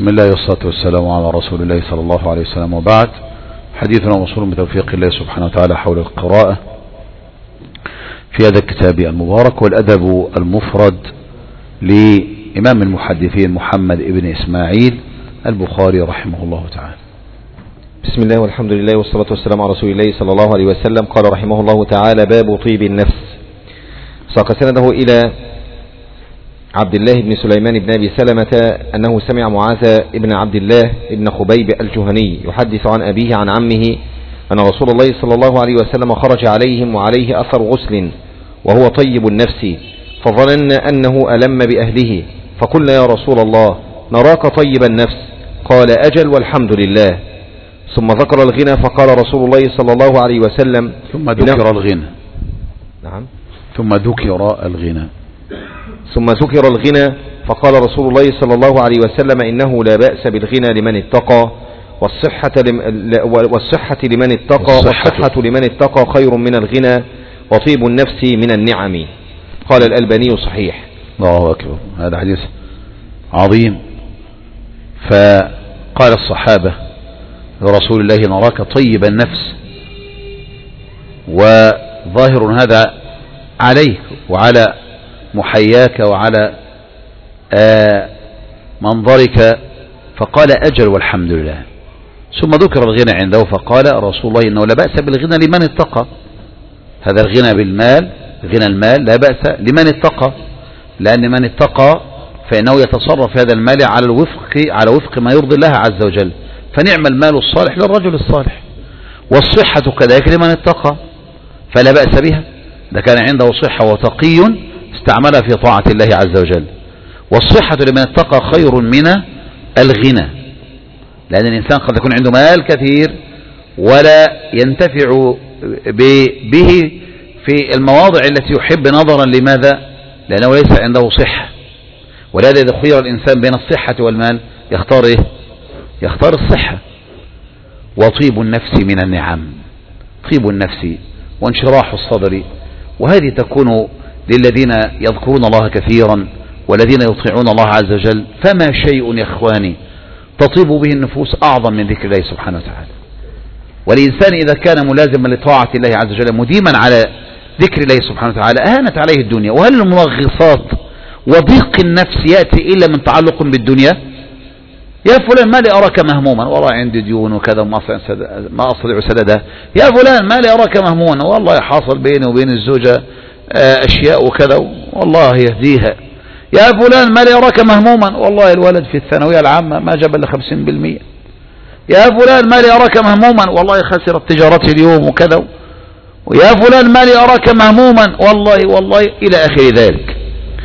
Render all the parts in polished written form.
بسم الله والصلاة والسلام على رسول الله صلى الله عليه وسلم، وبعد. حديثنا موصول بتوفيق الله سبحانه وتعالى حول القراءة في هذا الكتاب المبارك، والأدب المفرد لإمام المحدثين محمد ابن إسماعيل البخاري رحمه الله تعالى. بسم الله والحمد لله والصلاة والسلام على رسول الله صلى الله عليه وسلم. قال رحمه الله تعالى: باب طيب النفس. ساق سنده إلى عبد الله بن سليمان بن أبي سلمة أنه سمع معاذ بن عبد الله بن خبيب الجهني يحدث عن أبيه عن عمه أن رسول الله صلى الله عليه وسلم خرج عليهم وعليه أثر غسل وهو طيب النفس، فظننا أنه ألم بأهله، فقلنا: يا رسول الله نراك طيب النفس. قال: أجل والحمد لله. ثم ذكر الغنى، فقال رسول الله صلى الله عليه وسلم: ثم ذكر الغنى. نعم. ثم ذكر الغنى. ثم ذكر الغنى، فقال رسول الله صلى الله عليه وسلم: إنه لا بأس بالغنى لمن اتقى، والصحة لمن اتقى، والصحة لمن اتقى خير من الغنى، وطيب النفس من النعم. قال الألباني: صحيح. الله أكبر، هذا حديث عظيم. فقال الصحابة لرسول الله: نراك طيب النفس، وظاهر هذا عليك وعلى محياك وعلى منظرك. فقال: أجل والحمد لله. ثم ذكر الغنى عنده، فقال رسول الله: إنه لا بأس بالغنى لمن اتقى. هذا الغنى بالمال، غنى المال لا بأس لمن اتقى، لأن من اتقى فإنه يتصرف هذا المال على وفق ما يرضي الله عز وجل، فنعم المال الصالح للرجل الصالح. والصحة كذلك لمن اتقى فلا بأس بها، إذا كان عنده صحة وتقي استعملها في طاعة الله عز وجل. والصحة لمن اتقى خير من الغنى، لأن الإنسان قد يكون عنده مال كثير ولا ينتفع به في المواضع التي يحب، نظرا لماذا؟ لأنه ليس عنده صحة. ولهذا إذا خير الإنسان بين الصحة والمال يختار إيه؟ يختار الصحة. وطيب النفس من النعم، طيب النفس وانشراح الصدر، وهذه تكون للذين يذكرون الله كثيرا والذين يطيعون الله عز وجل. فما شيء يا إخواني تطيب به النفوس أعظم من ذكر الله سبحانه وتعالى. والإنسان إذا كان ملازما لطاعة الله عز وجل مديما على ذكر الله سبحانه وتعالى أهانت عليه الدنيا. وهل المنغصات وضيق النفس يأتي إلا من تعلق بالدنيا؟ يا فلان ما لي أراك مهموما، والله عندي ديون وكذا ما أستطيع سددها. يا فلان ما لي أراك مهموما، والله حاصل بيني وبين الزوجة أشياء وكذا والله يهديها. يا فلان ما لي أراك مهموما، والله الولد في الثانوية العامة ما جاب إلا 50%. يا فلان ما لي أراك مهموما، والله خسرت تجارتي اليوم وكذا. ويا فلان ما لي أراك مهموما، والله إلى آخر ذلك.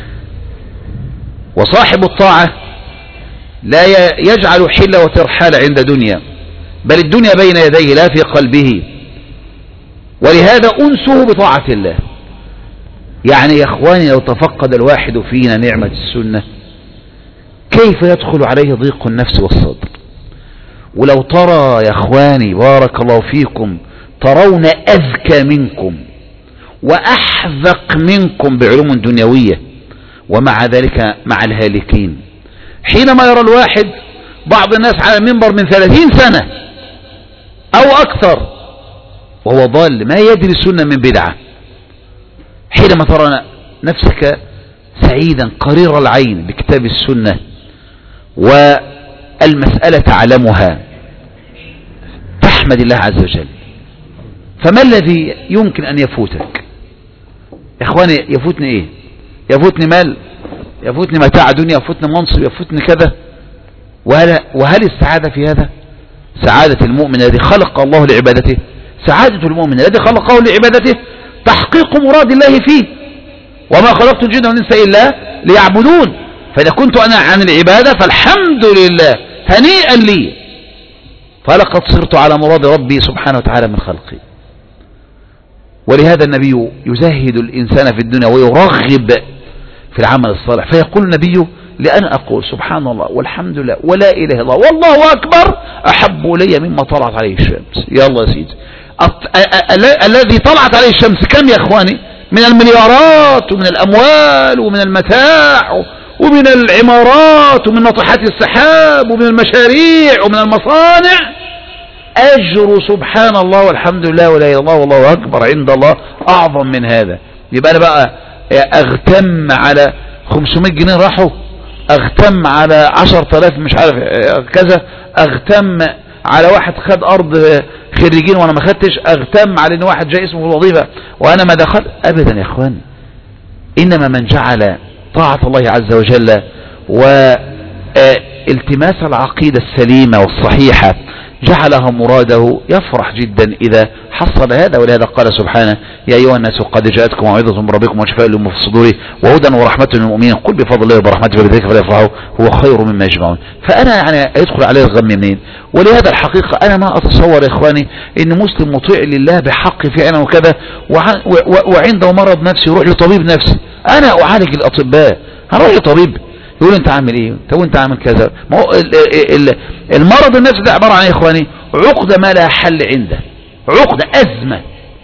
وصاحب الطاعة لا يجعل حل وترحال عند دنيا، بل الدنيا بين يديه لا في قلبه. ولهذا أنسه بطاعة الله. يعني يا إخواني لو تفقد الواحد فينا نعمة السنة كيف يدخل عليه ضيق النفس والصدر. ولو ترى يا إخواني بارك الله فيكم ترون أذكى منكم وأحذق منكم بعلوم دنيوية، ومع ذلك مع الهالكين. حينما يرى الواحد بعض الناس على المنبر من 30 سنة أو أكثر وهو ضال ما يدري سنة من بدعة، حينما ترى نفسك سعيدا قرير العين بكتاب السنة والمسألة تعلمها تحمد الله عز وجل. فما الذي يمكن أن يفوتك يا إخواني؟ يفوتني إيه؟ يفوتني مال، يفوتني متاع دنيا، يفوتني منصب، يفوتني كذا. وهل السعادة في هذا؟ سعادة المؤمن الذي خلق الله لعبادته، سعادة المؤمن الذي خلقه لعبادته تحقيق مراد الله فيه. وما خلقت الجن والإنس إلا ليعبدون. فإذا كنت أنا عن العبادة فالحمد لله، هنيئا لي، فلقد صرت على مراد ربي سبحانه وتعالى من خلقي. ولهذا النبي يزهد الإنسان في الدنيا ويرغب في العمل الصالح، فيقول النبي: لأن أقول سبحان الله والحمد لله ولا إله إلا الله والله أكبر أحب إلي مما طلعت عليه الشمس. يا الله يا سيدي، الذي طلعت عليه الشمس كم يا إخواني؟ من المليارات ومن الأموال ومن المتاع ومن العمارات ومن ناطحات السحاب ومن المشاريع ومن المصانع أجر سبحان الله والحمد لله ولا إله إلا الله والله أكبر عند الله أعظم من هذا. يبقى أنا بقى أغتم على 500 جنيه راحوا، أغتم على 10,000 مش عارف كذا، أغتم على واحد خد أرض خريجين وأنا ما خدتش، أغتم على إن واحد جاي اسمه في الوظيفة وأنا ما دخل. أبدا يا إخوان، إنما من جعل طاعة الله عز وجل والتماس العقيدة السليمة والصحيحة جعلها مراده يفرح جدا إذا حصل هذا. ولهذا قال سبحانه: يا أيها الناس قد جاءتكم موعظة من ربكم وشفاء لما في الصدور وهدى ورحمة للمؤمنين قل بفضل الله وبرحمته فبذلك فليفرحوا هو خير مما يجمعون. فأنا يعني يدخل عليه الغم منين؟ ولهذا الحقيقة أنا ما أتصور يا إخواني إن مسلم مطيع لله بحق فعلا وكذا وعنده مرض نفسي يروح لطبيب نفسي. أنا أعالج الأطباء، هروح لطبيب يقول انت عامل ايه؟ طب انت عامل كذا. ما هو المرض النفسي ده عبارة عن يا اخواني عقدة ما لها حل عنده، عقدة أزمة.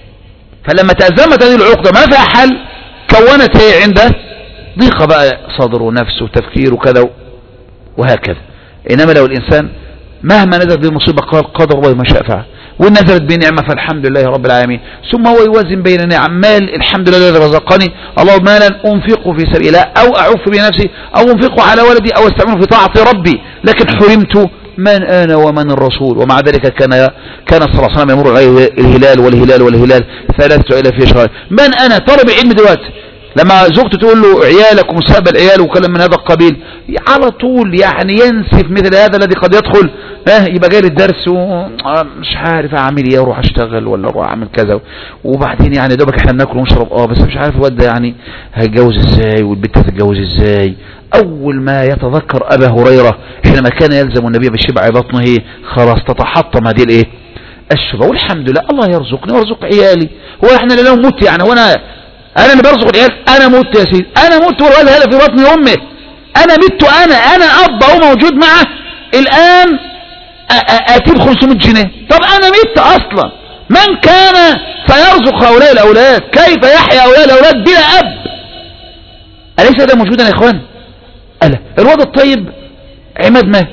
فلما تأزمت هذه العقدة ما فيها حل كونت هي عنده ضيقة بقى صدره ونفسه وتفكير وكذا وهكذا. انما لو الانسان مهما نزلت به مصيبة قال قدر الله ما شاء فعل، وإن نزلت بنعمة فالحمد لله رب العالمين، ثم هو يوازن بين نعم مال الحمد لله الذي رزقني الله مالا أنفقه في سبيل الله أو أعف به نفسي أو أنفقه على ولدي أو استعمله في طاعة ربي، لكن حرمت من أنا ومن الرسول. ومع ذلك كان صلى الله عليه وسلم يمر عليه الهلال والهلال والهلال 3 أيام في شهر. من أنا طالب علم دلوقتي لما زوجته تقول له عيالك ومستقبل عيال وكلام من هذا القبيل على طول يعني ينسف مثل هذا الذي قد يدخل يبقى جاي للدرس ومش عارف اعمل ايه، اروح اشتغل ولا اروح اعمل كذا، وبعدين يعني دوبك احنا بناكل ونشرب بس مش عارف الواد ده يعني هيتجوز ازاي والبنت هتتجوز ازاي. اول ما يتذكر ابا هريره حينما كان يلزم النبي بشبع بطنه خلاص تتحطم هذه الايه الشبع، والحمد لله الله يرزقني ويرزق عيالي. هو احنا اللي لو مت يعني وانا اللي برزق العيال؟ انا مت يا سيدي، انا مت والولد هذا في بطن امه، انا مت انا اب اهو موجود معه الان اتيب 500 جنيه. طب انا مت اصلا. من كان سيرزق هؤلاء الاولاد؟ كيف يحيا هؤلاء الاولاد بلا اب؟ اليس هذا موجودا يا اخوان؟ الا الواد الطيب عماد مات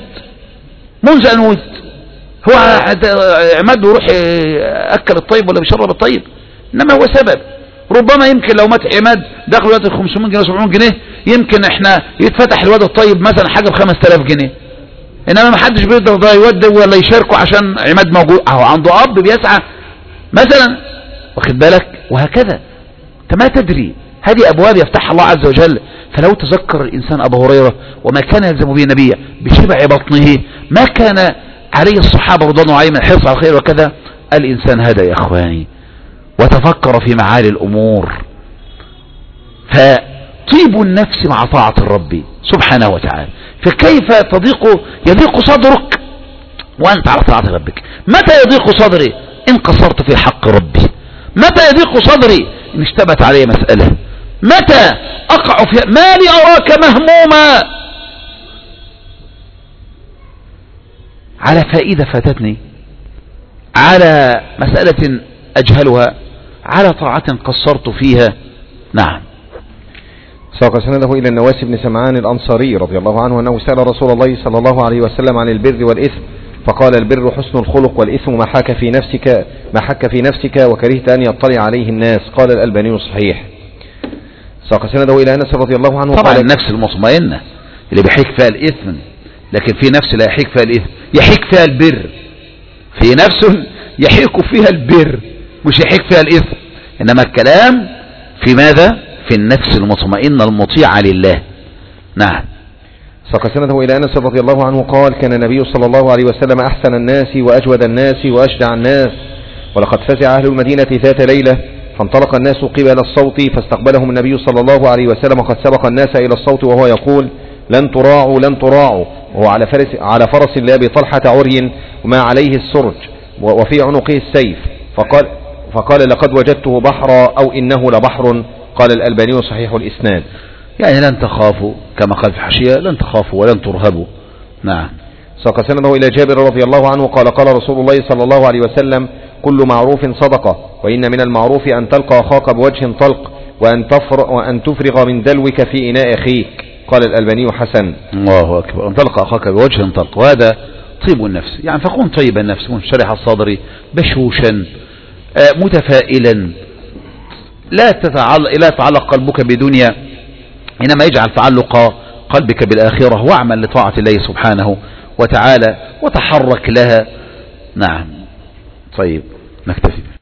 منذ ان ولد، هو عماد بيروح اكل الطيب ولا بيشرب الطيب؟ انما هو سبب. ربما يمكن لو مات عماد دخل الواد 500 جنيه 700 جنيه يمكن احنا يتفتح الواد الطيب مثلا حاجه ب 5000 جنيه، انما ما حدش بيقدر ده يودي ولا يشاركه عشان عماد موجود اهو عنده اب بيسعى مثلا، واخد بالك؟ وهكذا انت ما تدري، هذه ابواب يفتحها الله عز وجل. فلو تذكر الانسان ابا هريره وما كان يلزم به النبي بشبع بطنه ما كان عليه الصحابه رضوان الله عليهم الحرص على الخير وكذا. الانسان هذا يا اخواني وتفكر في معالي الامور، فطيب النفس مع طاعه الرب سبحانه وتعالى. فكيف يضيق صدرك وانت على طاعه ربك؟ متى يضيق صدري؟ ان قصرت في حق ربي. متى يضيق صدري؟ ان اشتبت علي مسألة. متى اقع في ما لي اراك مهموما على فائدة فاتتني، على مسألة اجهلها، على طاعة قصرت فيها. نعم. ساق سنده إلى النواس بن سمعان الأنصاري رضي الله عنه أنه سأل رسول الله صلى الله عليه وسلم عن البر والإثم فقال: البر حسن الخلق، والإثم ما حك في نفسك وكرهت أن يطلع عليه الناس. قال الألباني صحيح. ساق سنده إلى أنس رضي الله عنه طبعا النفس المطمئنة اللي بيحيك فيها الإثم، لكن في نفس لا يحيك فيها الإثم، يحيك فيها البر. في نفس يحيك فيها البر مش يحيك فيها الإثم، إنما الكلام في ماذا؟ في النفس المطمئنة المطيعة لله. نعم. ساق سنده إلى أنس رضي الله عنه قال: كان النبي صلى الله عليه وسلم أحسن الناس وأجود الناس وأشجع الناس، ولقد فزع أهل المدينة ذات ليلة فانطلق الناس قبل الصوت فاستقبلهم النبي صلى الله عليه وسلم قد سبق الناس إلى الصوت وهو يقول: لن تراعوا لن تراعوا، وهو على فرس لأبي طلحة عري وما عليه السرج وفي عنقه السيف. فقال لقد وجدته بحرا أو إنه لبحر. قال الألباني صحيح الإسناد. يعني لن تخافوا كما قال في الحاشية، لن تخافوا ولن ترهبوا. نعم. ساق سنده إلى جابر رضي الله عنه قال: قال رسول الله صلى الله عليه وسلم: كل معروف صدقة، وإن من المعروف أن تلقى أخاك بوجه طلق وأن تفرغ من دلوك في إناء أخيك. قال الألباني حسن. الله أكبر. انطلق أخاك بوجه انطلق، وهذا طيب النفس، يعني فكون طيب النفس منشرح الصدر بشوشا متفائلا، لا يتعلق قلبك بدنيا، إنما يجعل تعلق قلبك بالآخرة، واعمل لطاعة الله سبحانه وتعالى وتحرك لها. نعم. طيب نكتفي.